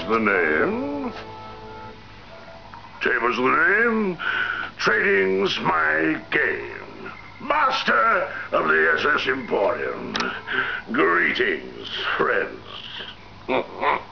the name. Tabor's the name. Trading's my game. Master of the SS Emporium. Greetings, friends.